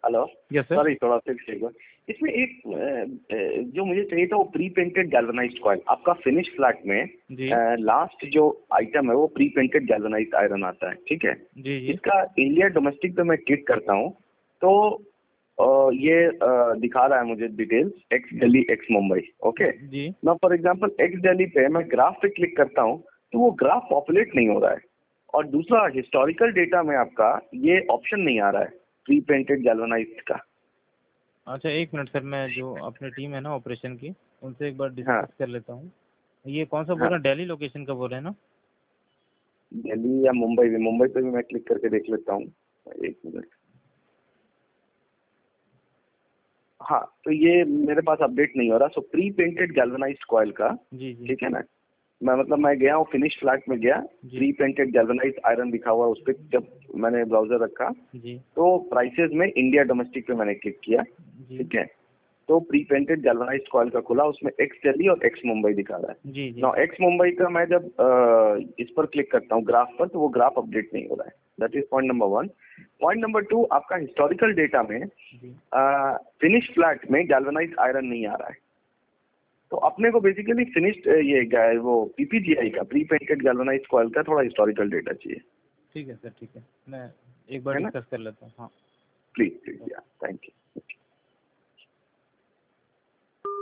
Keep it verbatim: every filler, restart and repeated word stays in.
Hello. Yes sir. Sorry, थोड़ा फिर से एक बार। इसमें एक अ, अ, जो मुझे चाहिए था वो प्री पेंटेड गैल्वेनाइज्ड कॉइल। आपका फिनिश फ्लैट में जी लास्ट जो आइटम है वो प्री पेंटेड गैल्वेनाइज्ड आयरन आता है, ठीक है। जी जी इसका इंडिया डोमेस्टिक पे मैं क्लिक करता हूँ तो अ, ये अ, दिखा रहा है मुझे details, ex Delhi ex Mumbai. Okay जी ना, फॉर एग्जांपल एक्स दिल्ली पे मैं ग्राफ पे क्लिक करता हूँ तो वो ग्राफ पॉपुलेट नहीं हो रहा है। और दूसरा, हिस्टोरिकल डेटा में आपका ये ऑप्शन नहीं आ रहा है प्री पेंटेड गैल्वेनाइज्ड का। अच्छा एक मिनट सर, मैं जो अपनी टीम है ना ऑपरेशन की, उनसे एक बार हाँ डिस्कस कर लेता हूँ। ये कौन सा बोल हाँ, रहे हैं, दिल्ली लोकेशन का बोल रहे हैं ना? दिल्ली या मुंबई भी, मुंबई पे भी मैं क्लिक करके देख लेता हूँ। एक मिनट। हाँ, तो ये मेरे पास अपडेट नहीं हो रहा। So pre painted galvanized coil का, जी जी ठीक है ना। मैं मतलब मैं गया हूँ फिनिश फ्लैट में गया, जी प्री पेंटेड गैल्वेनाइज्ड आयरन लिखा हुआ उस पर जब मैंने ब्राउजर रखा जी तो प्राइसेस में इंडिया डोमेस्टिक पे मैंने क्लिक किया, जी ठीक है। तो प्री पेंटेड गैल्वेनाइज्ड कॉइल का खुला, उसमें एक्स दिल्ली और एक्स मुंबई दिखा रहा है। जी जी नाउ एक्स मुंबई का मैं जब अ, इस पर क्लिक करता हूँ ग्राफ पर, तो वो ग्राफ अपडेट नहीं हो रहा है। That is point number one. Point number two, आपका हिस्टोरिकल डेटा में जी फिनिश फ्लैट में गैल्वेनाइज्ड आयरन नहीं आ रहा है। तो अपने को बेसिकली फिनिश्ड ये गा- वो पीपीजीआई का प्री पेंटेड गैल्वेनाइज्ड कॉइल का थोड़ा हिस्टोरिकल डेटा चाहिए, ठीक है सर, ठीक है, मैं एक बार है ना। डिस्कस कर लेता हूँ। हाँ प्लीज प्लीज, या थैंक यू।